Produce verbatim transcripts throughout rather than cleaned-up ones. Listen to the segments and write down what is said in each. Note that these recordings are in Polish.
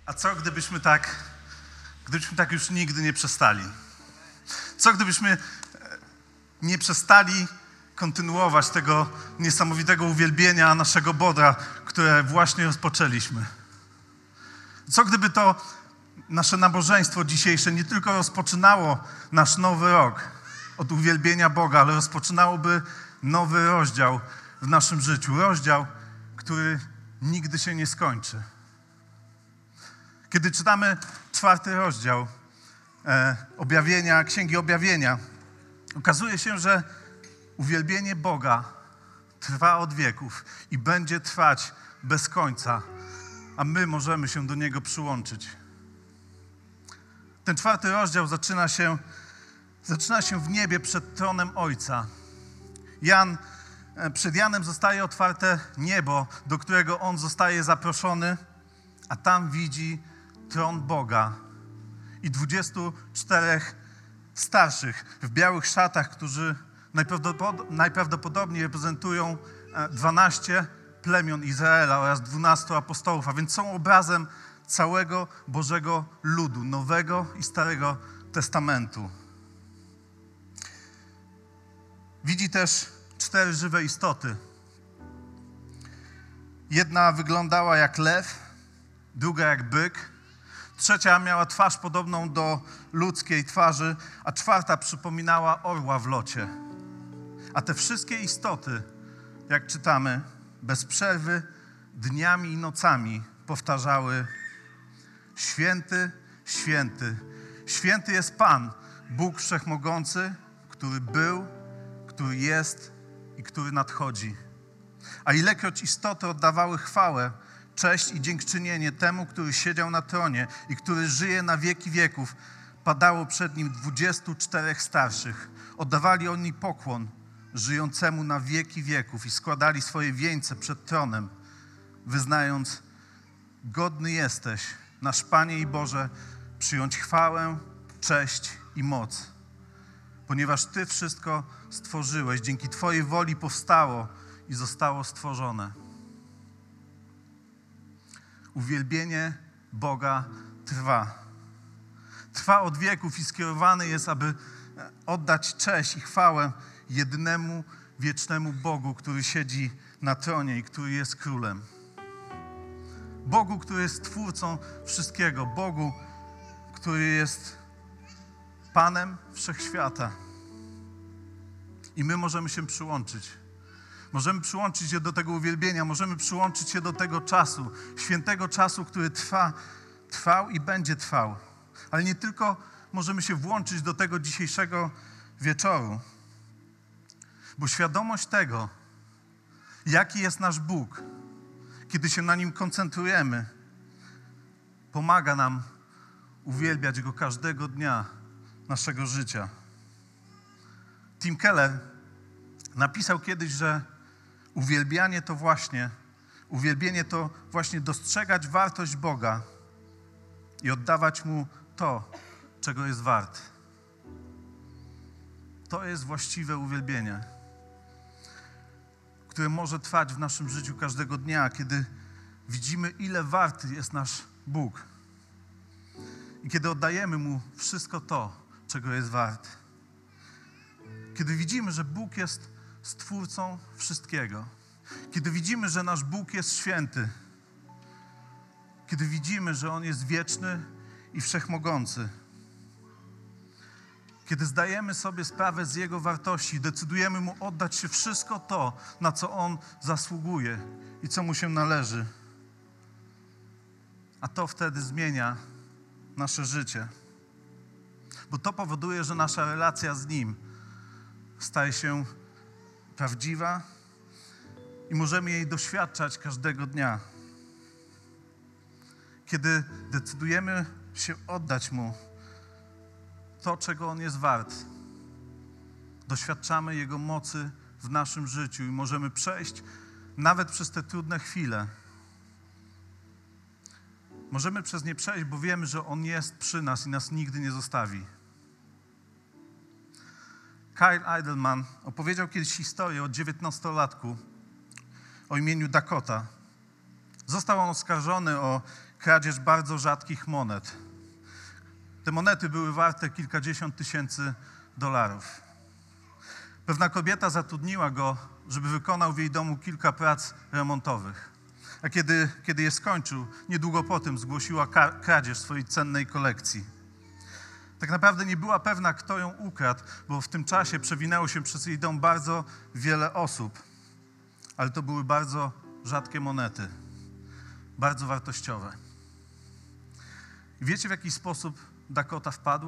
A co gdybyśmy tak, gdybyśmy tak już nigdy nie przestali? Co gdybyśmy nie przestali kontynuować tego niesamowitego uwielbienia naszego Boga, które właśnie rozpoczęliśmy? Co gdyby to nasze nabożeństwo dzisiejsze nie tylko rozpoczynało nasz nowy rok od uwielbienia Boga, ale rozpoczynałoby nowy rozdział w naszym życiu. Rozdział, który nigdy się nie skończy. Kiedy czytamy czwarty rozdział e, objawienia, Księgi Objawienia, okazuje się, że uwielbienie Boga trwa od wieków i będzie trwać bez końca, a my możemy się do Niego przyłączyć. Ten czwarty rozdział zaczyna się, zaczyna się w niebie przed tronem Ojca. Jan, przed Janem zostaje otwarte niebo, do którego on zostaje zaproszony, a tam widzi tron Boga i dwudziestu czterech starszych w białych szatach, którzy najprawdopod- najprawdopodobniej reprezentują dwanaście plemion Izraela oraz dwunastu apostołów, a więc są obrazem całego Bożego ludu, Nowego i Starego Testamentu. Widzi też cztery żywe istoty. Jedna wyglądała jak lew, druga jak byk, trzecia miała twarz podobną do ludzkiej twarzy, a czwarta przypominała orła w locie. A te wszystkie istoty, jak czytamy, bez przerwy, dniami i nocami powtarzały: Święty, święty, święty jest Pan, Bóg Wszechmogący, który był, który jest i który nadchodzi. A ilekroć istoty oddawały chwałę, cześć i dziękczynienie temu, który siedział na tronie i który żyje na wieki wieków, padało przed nim dwudziestu czterech starszych. Oddawali oni pokłon żyjącemu na wieki wieków i składali swoje wieńce przed tronem, wyznając: godny jesteś, nasz Panie i Boże, przyjąć chwałę, cześć i moc, ponieważ Ty wszystko stworzyłeś, dzięki Twojej woli powstało i zostało stworzone. Uwielbienie Boga trwa. Trwa od wieków i skierowany jest, aby oddać cześć i chwałę jednemu wiecznemu Bogu, który siedzi na tronie i który jest królem. Bogu, który jest Twórcą wszystkiego. Bogu, który jest Panem Wszechświata. I my możemy się przyłączyć. Możemy przyłączyć się do tego uwielbienia, możemy przyłączyć się do tego czasu, świętego czasu, który trwa, trwał i będzie trwał. Ale nie tylko możemy się włączyć do tego dzisiejszego wieczoru, bo świadomość tego, jaki jest nasz Bóg, kiedy się na Nim koncentrujemy, pomaga nam uwielbiać Go każdego dnia naszego życia. Tim Keller napisał kiedyś, że uwielbianie to właśnie, uwielbienie to właśnie dostrzegać wartość Boga i oddawać Mu to, czego jest wart. To jest właściwe uwielbienie, które może trwać w naszym życiu każdego dnia, kiedy widzimy, ile warty jest nasz Bóg i kiedy oddajemy Mu wszystko to, czego jest wart. Kiedy widzimy, że Bóg jest Stwórcą wszystkiego. Kiedy widzimy, że nasz Bóg jest święty. Kiedy widzimy, że On jest wieczny i wszechmogący. Kiedy zdajemy sobie sprawę z Jego wartości, decydujemy Mu oddać się wszystko to, na co On zasługuje i co Mu się należy. A to wtedy zmienia nasze życie. Bo to powoduje, że nasza relacja z Nim staje się prawdziwa i możemy jej doświadczać każdego dnia. Kiedy decydujemy się oddać Mu to, czego On jest wart, doświadczamy Jego mocy w naszym życiu i możemy przejść nawet przez te trudne chwile. Możemy przez nie przejść, bo wiemy, że On jest przy nas i nas nigdy nie zostawi. Kyle Idleman opowiedział kiedyś historię o dziewiętnastolatku o imieniu Dakota. Został on oskarżony o kradzież bardzo rzadkich monet. Te monety były warte kilkadziesiąt tysięcy dolarów. Pewna kobieta zatrudniła go, żeby wykonał w jej domu kilka prac remontowych. A kiedy, kiedy je skończył, niedługo po tym zgłosiła kradzież swojej cennej kolekcji. Tak naprawdę nie była pewna, kto ją ukradł, bo w tym czasie przewinęło się przez jej dom bardzo wiele osób. Ale to były bardzo rzadkie monety, bardzo wartościowe. I wiecie, w jaki sposób Dakota wpadł?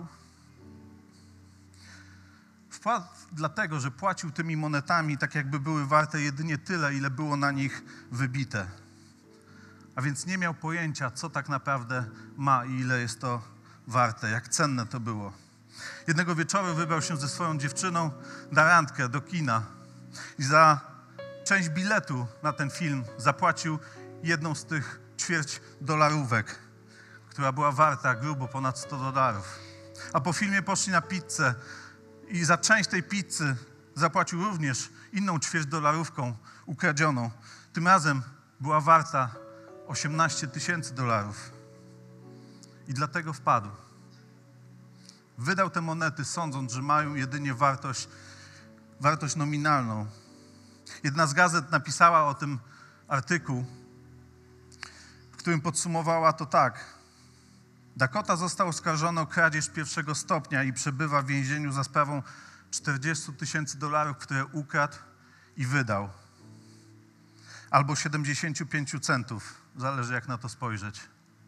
Wpadł dlatego, że płacił tymi monetami tak, jakby były warte jedynie tyle, ile było na nich wybite. A więc nie miał pojęcia, co tak naprawdę ma i ile jest to warte, jak cenne to było. Jednego wieczoru wybrał się ze swoją dziewczyną na randkę do kina i za część biletu na ten film zapłacił jedną z tych ćwierć dolarówek, która była warta grubo ponad sto dolarów. A po filmie poszli na pizzę i za część tej pizzy zapłacił również inną ćwierć dolarówką ukradzioną. Tym razem była warta osiemnaście tysięcy dolarów. I dlatego wpadł. Wydał te monety, sądząc, że mają jedynie wartość, wartość nominalną. Jedna z gazet napisała o tym artykuł, w którym podsumowała to tak. Dakota został oskarżony o kradzież pierwszego stopnia i przebywa w więzieniu za sprawą czterdzieści tysięcy dolarów, które ukradł i wydał. Albo siedemdziesiąt pięć centów, zależy jak na to spojrzeć.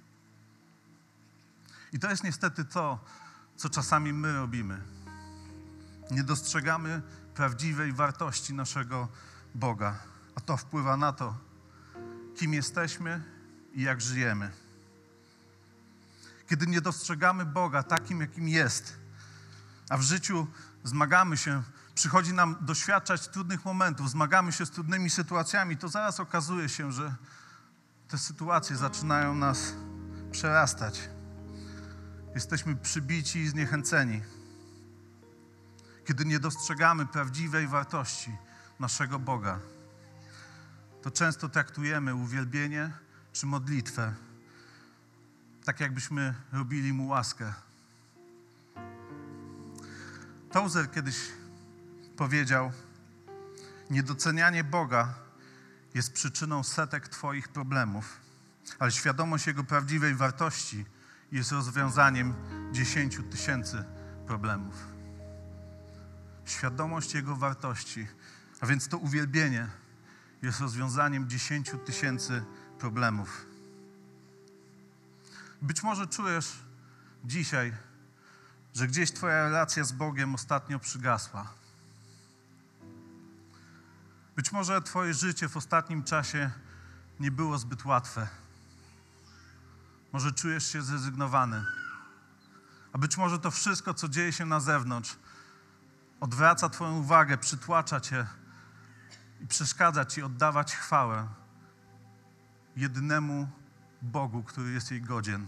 I to jest niestety to, co czasami my robimy. Nie dostrzegamy prawdziwej wartości naszego Boga, a to wpływa na to, kim jesteśmy i jak żyjemy. Kiedy nie dostrzegamy Boga takim, jakim jest, a w życiu zmagamy się, przychodzi nam doświadczać trudnych momentów, zmagamy się z trudnymi sytuacjami, to zaraz okazuje się, że te sytuacje zaczynają nas przerastać. Jesteśmy przybici i zniechęceni. Kiedy nie dostrzegamy prawdziwej wartości naszego Boga, to często traktujemy uwielbienie czy modlitwę tak, jakbyśmy robili Mu łaskę. Tozer kiedyś powiedział: niedocenianie Boga jest przyczyną setek Twoich problemów, ale świadomość Jego prawdziwej wartości jest rozwiązaniem dziesięciu tysięcy problemów. Świadomość Jego wartości, a więc to uwielbienie jest rozwiązaniem dziesięciu tysięcy problemów. Być może czujesz dzisiaj, że gdzieś Twoja relacja z Bogiem ostatnio przygasła. Być może Twoje życie w ostatnim czasie nie było zbyt łatwe. Może czujesz się zrezygnowany. A być może to wszystko, co dzieje się na zewnątrz, odwraca Twoją uwagę, przytłacza Cię i przeszkadza Ci oddawać chwałę jedynemu Bogu, który jest jej godzien.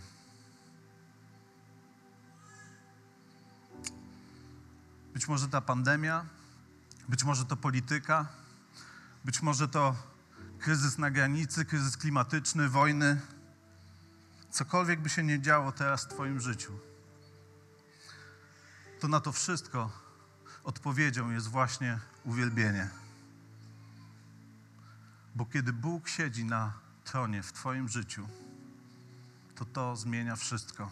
Być może ta pandemia, być może to polityka, być może to kryzys na granicy, kryzys klimatyczny, wojny. Cokolwiek by się nie działo teraz w Twoim życiu, to na to wszystko odpowiedzią jest właśnie uwielbienie. Bo kiedy Bóg siedzi na tronie w Twoim życiu, to to zmienia wszystko.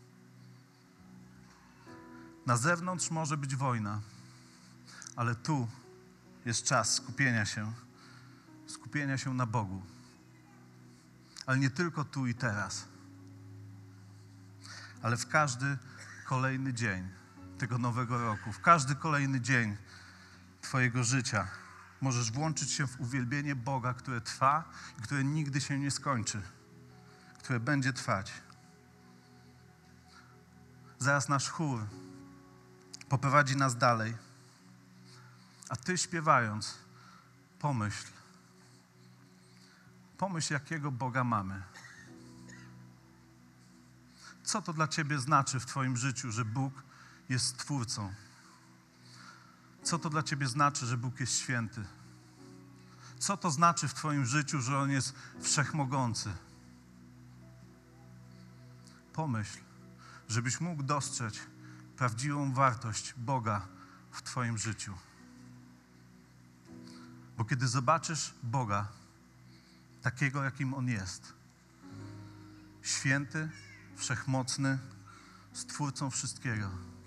Na zewnątrz może być wojna, ale tu jest czas skupienia się, skupienia się na Bogu. Ale nie tylko tu i teraz, ale w każdy kolejny dzień tego nowego roku, w każdy kolejny dzień Twojego życia możesz włączyć się w uwielbienie Boga, które trwa i które nigdy się nie skończy, które będzie trwać. Zaraz nasz chór poprowadzi nas dalej, a Ty śpiewając, pomyśl, pomyśl, jakiego Boga mamy. Co to dla Ciebie znaczy w Twoim życiu, że Bóg jest Stwórcą? Co to dla Ciebie znaczy, że Bóg jest święty? Co to znaczy w Twoim życiu, że On jest wszechmogący? Pomyśl, żebyś mógł dostrzec prawdziwą wartość Boga w twoim życiu. Bo kiedy zobaczysz Boga takiego, jakim On jest, święty, wszechmocny, Stwórcą wszystkiego,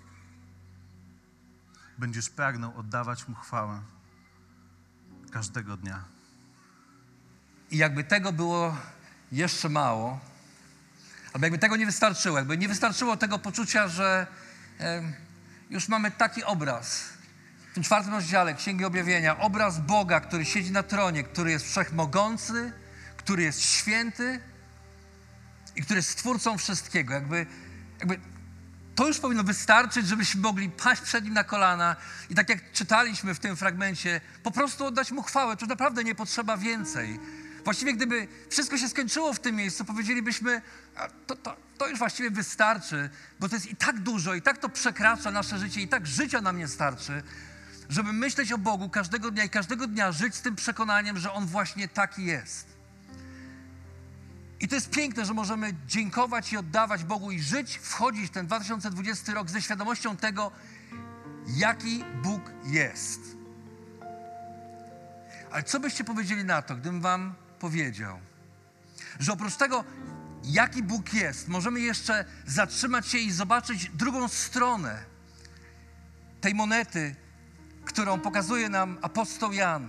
będziesz pragnął oddawać Mu chwałę każdego dnia. I jakby tego było jeszcze mało, albo jakby tego nie wystarczyło, jakby nie wystarczyło tego poczucia, że e, już mamy taki obraz. W tym czwartym rozdziale Księgi Objawienia, obraz Boga, który siedzi na tronie, który jest wszechmogący, który jest święty i który jest Stwórcą wszystkiego. Jakby, jakby to już powinno wystarczyć, żebyśmy mogli paść przed Nim na kolana i tak jak czytaliśmy w tym fragmencie, po prostu oddać Mu chwałę. To naprawdę nie potrzeba więcej. Właściwie gdyby wszystko się skończyło w tym miejscu, powiedzielibyśmy, a to, to, to już właściwie wystarczy, bo to jest i tak dużo, i tak to przekracza nasze życie, i tak życia nam nie starczy, żeby myśleć o Bogu każdego dnia i każdego dnia żyć z tym przekonaniem, że On właśnie taki jest. I to jest piękne, że możemy dziękować i oddawać Bogu i żyć, wchodzić w ten dwa tysiące dwudziesty rok ze świadomością tego, jaki Bóg jest. Ale co byście powiedzieli na to, gdybym wam powiedział, że oprócz tego, jaki Bóg jest, możemy jeszcze zatrzymać się i zobaczyć drugą stronę tej monety, którą pokazuje nam apostoł Jan.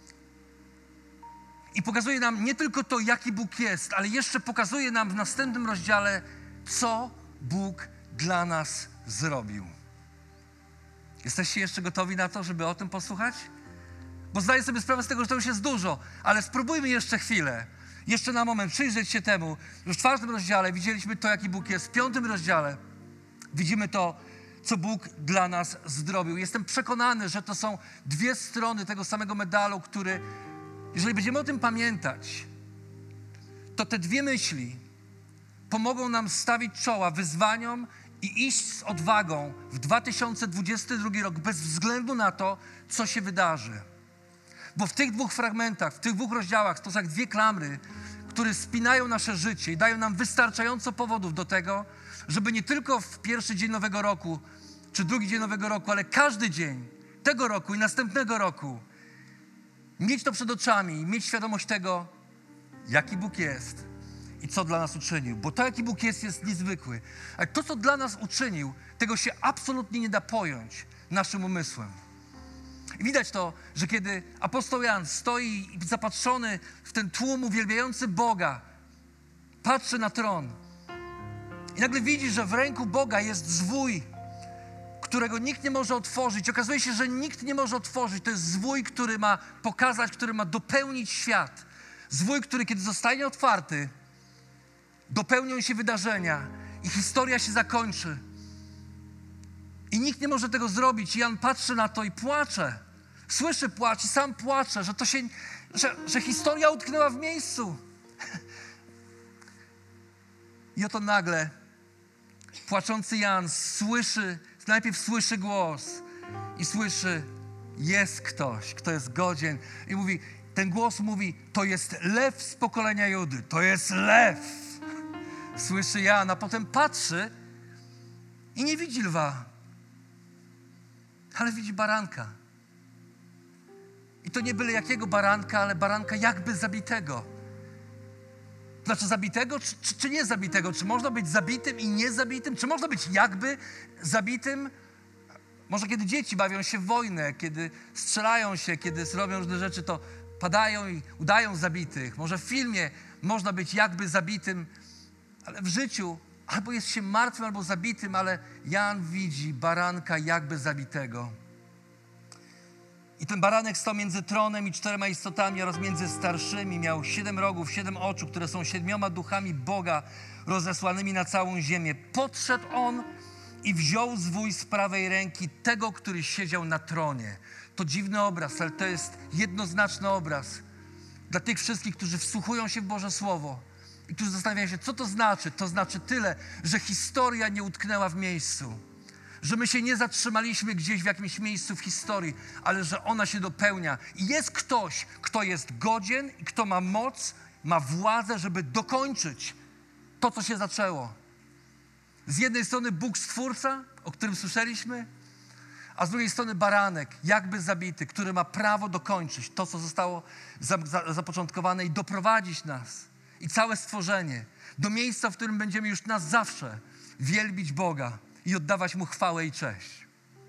I pokazuje nam nie tylko to, jaki Bóg jest, ale jeszcze pokazuje nam w następnym rozdziale, co Bóg dla nas zrobił. Jesteście jeszcze gotowi na to, żeby o tym posłuchać? Bo zdaję sobie sprawę z tego, że to już jest dużo, ale spróbujmy jeszcze chwilę, jeszcze na moment przyjrzeć się temu, że w czwartym rozdziale widzieliśmy to, jaki Bóg jest. W piątym rozdziale widzimy to, co Bóg dla nas zrobił. Jestem przekonany, że to są dwie strony tego samego medalu, który, jeżeli będziemy o tym pamiętać, to te dwie myśli pomogą nam stawić czoła wyzwaniom i iść z odwagą w dwa tysiące dwudziesty drugi rok bez względu na to, co się wydarzy. Bo w tych dwóch fragmentach, w tych dwóch rozdziałach to są jak dwie klamry, które spinają nasze życie i dają nam wystarczająco powodów do tego, żeby nie tylko w pierwszy dzień Nowego Roku, czy drugi dzień Nowego Roku, ale każdy dzień tego roku i następnego roku mieć to przed oczami i mieć świadomość tego, jaki Bóg jest i co dla nas uczynił. Bo to, jaki Bóg jest, jest niezwykły. Ale to, co dla nas uczynił, tego się absolutnie nie da pojąć naszym umysłem. I widać to, że kiedy apostoł Jan stoi zapatrzony w ten tłum uwielbiający Boga, patrzy na tron i nagle widzi, że w ręku Boga jest zwój, którego nikt nie może otworzyć. Okazuje się, że nikt nie może otworzyć. To jest zwój, który ma pokazać, który ma dopełnić świat. Zwój, który kiedy zostanie otwarty, dopełnią się wydarzenia i historia się zakończy. I nikt nie może tego zrobić. I Jan patrzy na to i płacze. Słyszy płacz i sam płacze, że to się, że, że historia utknęła w miejscu. I oto nagle płaczący Jan słyszy, najpierw słyszy głos i słyszy, jest ktoś, kto jest godzien. I mówi, ten głos mówi, to jest lew z pokolenia Judy, to jest lew. Słyszy Jan, a potem patrzy i nie widzi lwa, ale widzi baranka. I to nie byle jakiego baranka, ale baranka jakby zabitego. Znaczy zabitego, czy, czy, czy nie zabitego? Czy można być zabitym i niezabitym? Czy można być jakby zabitym? Może kiedy dzieci bawią się w wojnę, kiedy strzelają się, kiedy robią różne rzeczy, to padają i udają zabitych. Może w filmie można być jakby zabitym, ale w życiu albo jest się martwym, albo zabitym, ale Jan widzi baranka jakby zabitego. I ten baranek stał między tronem i czterema istotami oraz między starszymi. Miał siedem rogów, siedem oczu, które są siedmioma duchami Boga rozesłanymi na całą ziemię. Podszedł on i wziął zwój z prawej ręki tego, który siedział na tronie. To dziwny obraz, ale to jest jednoznaczny obraz dla tych wszystkich, którzy wsłuchują się w Boże Słowo i którzy zastanawiają się, co to znaczy. To znaczy tyle, że historia nie utknęła w miejscu. Że my się nie zatrzymaliśmy gdzieś w jakimś miejscu w historii, ale że ona się dopełnia. I jest ktoś, kto jest godzien i kto ma moc, ma władzę, żeby dokończyć to, co się zaczęło. Z jednej strony Bóg Stwórca, o którym słyszeliśmy, a z drugiej strony baranek, jakby zabity, który ma prawo dokończyć to, co zostało za, za, zapoczątkowane i doprowadzić nas i całe stworzenie do miejsca, w którym będziemy już na zawsze wielbić Boga i oddawać Mu chwałę i cześć.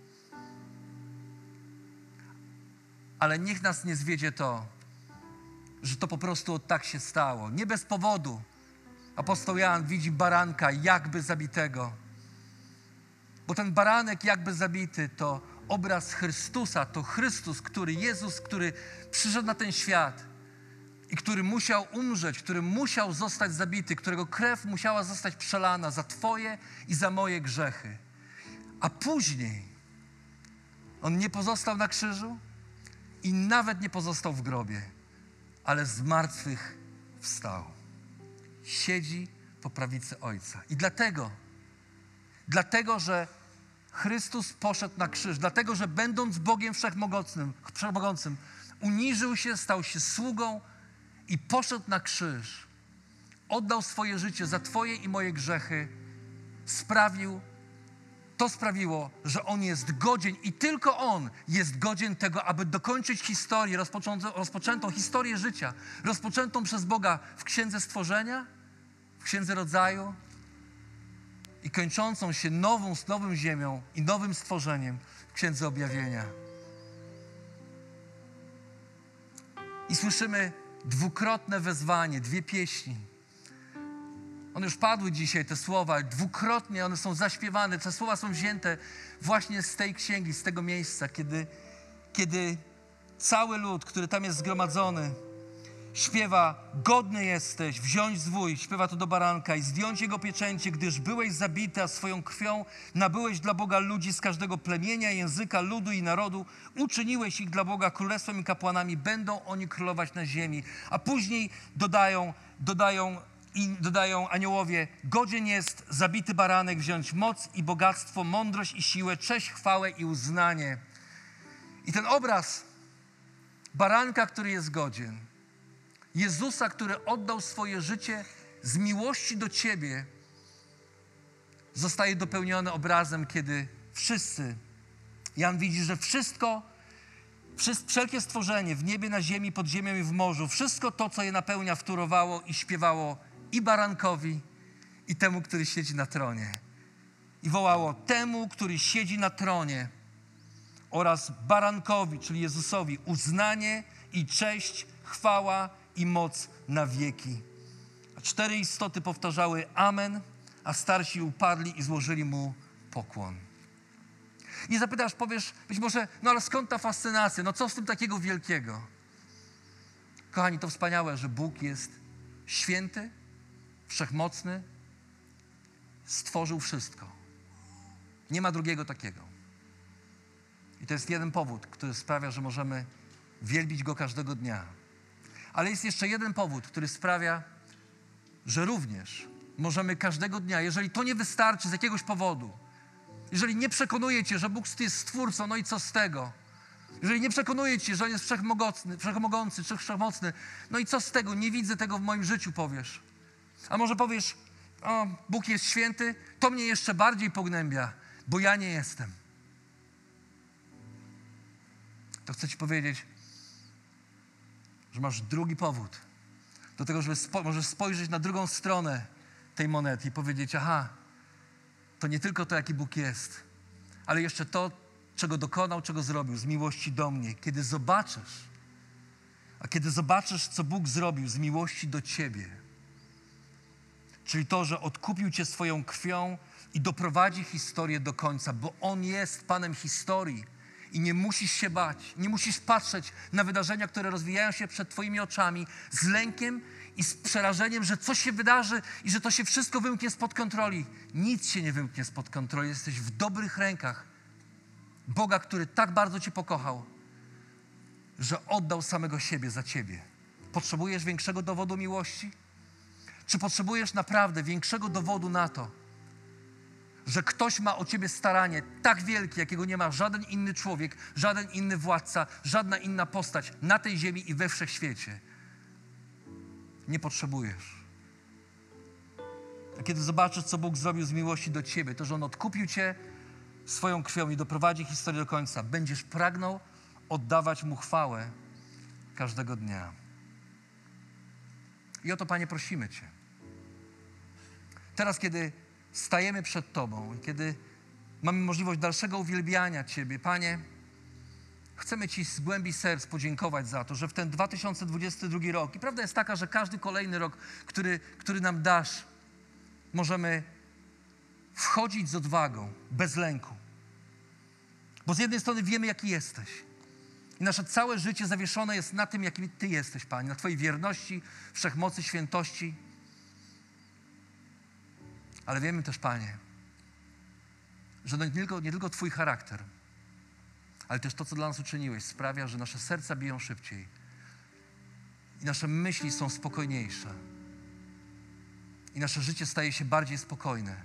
Ale niech nas nie zwiedzie to, że to po prostu tak się stało. Nie bez powodu apostoł Jan widzi baranka jakby zabitego. Bo ten baranek jakby zabity to obraz Chrystusa, to Chrystus, który Jezus, który przyszedł na ten świat i który musiał umrzeć, który musiał zostać zabity, którego krew musiała zostać przelana za Twoje i za moje grzechy. A później On nie pozostał na krzyżu i nawet nie pozostał w grobie, ale z martwych wstał. Siedzi po prawicy Ojca. I dlatego, dlatego, że Chrystus poszedł na krzyż, dlatego, że będąc Bogiem Wszechmogącym, Wszechmogącym, uniżył się, stał się sługą i poszedł na krzyż, oddał swoje życie za Twoje i moje grzechy, sprawił, to sprawiło, że On jest godzien i tylko On jest godzien tego, aby dokończyć historię, rozpoczętą, rozpoczętą historię życia, rozpoczętą przez Boga w Księdze Stworzenia, w Księdze Rodzaju i kończącą się nową, z nową ziemią i nowym stworzeniem w Księdze Objawienia. I słyszymy dwukrotne wezwanie, dwie pieśni. One już padły dzisiaj, te słowa, dwukrotnie one są zaśpiewane. Te słowa są wzięte właśnie z tej księgi, z tego miejsca, kiedy, kiedy cały lud, który tam jest zgromadzony, śpiewa: godny jesteś wziąć zwój, śpiewa to do baranka, i zdjąć jego pieczęcie, gdyż byłeś zabity, a swoją krwią nabyłeś dla Boga ludzi z każdego plemienia, języka, ludu i narodu. Uczyniłeś ich dla Boga królestwem i kapłanami, będą oni królować na ziemi. A później dodają, dodają I dodają aniołowie: godzien jest zabity baranek wziąć moc i bogactwo, mądrość i siłę, cześć, chwałę i uznanie. I ten obraz baranka, który jest godzien, Jezusa, który oddał swoje życie z miłości do Ciebie, zostaje dopełniony obrazem, kiedy wszyscy, Jan widzi, że wszystko, wszelkie stworzenie w niebie, na ziemi, pod ziemią i w morzu, wszystko to, co je napełnia, wtórowało i śpiewało i barankowi, i temu, który siedzi na tronie. I wołało: temu, który siedzi na tronie, oraz barankowi, czyli Jezusowi, uznanie i cześć, chwała i moc na wieki. A cztery istoty powtarzały amen, a starsi upadli i złożyli Mu pokłon. I zapytasz, powiesz być może: no ale skąd ta fascynacja? No co w tym takiego wielkiego? Kochani, to wspaniałe, że Bóg jest święty, wszechmocny, stworzył wszystko. Nie ma drugiego takiego. I to jest jeden powód, który sprawia, że możemy wielbić Go każdego dnia. Ale jest jeszcze jeden powód, który sprawia, że również możemy każdego dnia, jeżeli to nie wystarczy z jakiegoś powodu, jeżeli nie przekonuje Cię, że Bóg jest Stwórcą, no i co z tego? Jeżeli nie przekonuje Cię, że On jest wszechmogący, wszechmogący czy wszechmocny, no i co z tego? Nie widzę tego w moim życiu, powiesz. A może powiesz: o, Bóg jest święty, to mnie jeszcze bardziej pognębia, bo ja nie jestem. To chcę Ci powiedzieć, że masz drugi powód do tego, żeby spo- możesz spojrzeć na drugą stronę tej monety i powiedzieć: aha, to nie tylko to, jaki Bóg jest, ale jeszcze to, czego dokonał, czego zrobił z miłości do mnie. Kiedy zobaczysz, a kiedy zobaczysz, co Bóg zrobił z miłości do Ciebie, czyli to, że odkupił Cię swoją krwią i doprowadzi historię do końca, bo On jest Panem historii i nie musisz się bać, nie musisz patrzeć na wydarzenia, które rozwijają się przed Twoimi oczami z lękiem i z przerażeniem, że coś się wydarzy i że to się wszystko wymknie spod kontroli. Nic się nie wymknie spod kontroli. Jesteś w dobrych rękach Boga, który tak bardzo Cię pokochał, że oddał samego siebie za Ciebie. Potrzebujesz większego dowodu miłości? Czy potrzebujesz naprawdę większego dowodu na to, że ktoś ma o Ciebie staranie tak wielkie, jakiego nie ma żaden inny człowiek, żaden inny władca, żadna inna postać na tej ziemi i we wszechświecie? Nie potrzebujesz. A kiedy zobaczysz, co Bóg zrobił z miłości do ciebie, to, że On odkupił cię swoją krwią i doprowadzi historię do końca, będziesz pragnął oddawać Mu chwałę każdego dnia. I o to, Panie, prosimy Cię. Teraz, kiedy stajemy przed Tobą i kiedy mamy możliwość dalszego uwielbiania Ciebie, Panie, chcemy Ci z głębi serc podziękować za to, że w ten dwa tysiące dwudziesty drugi rok, i prawda jest taka, że każdy kolejny rok, który, który nam dasz, możemy wchodzić z odwagą, bez lęku. Bo z jednej strony wiemy, jaki jesteś. I nasze całe życie zawieszone jest na tym, jakim Ty jesteś, Panie, na Twojej wierności, wszechmocy, świętości. Ale wiemy też, Panie, że nie tylko, nie tylko Twój charakter, ale też to, co dla nas uczyniłeś, sprawia, że nasze serca biją szybciej i nasze myśli są spokojniejsze i nasze życie staje się bardziej spokojne,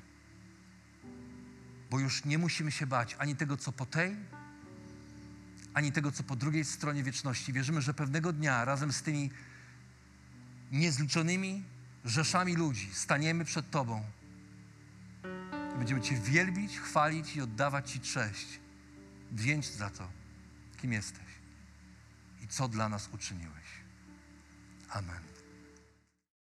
bo już nie musimy się bać ani tego, co po tej, ani tego, co po drugiej stronie wieczności. Wierzymy, że pewnego dnia razem z tymi niezliczonymi rzeszami ludzi staniemy przed Tobą i będziemy Cię wielbić, chwalić i oddawać Ci cześć. Wdzięcz za to, kim jesteś i co dla nas uczyniłeś. Amen.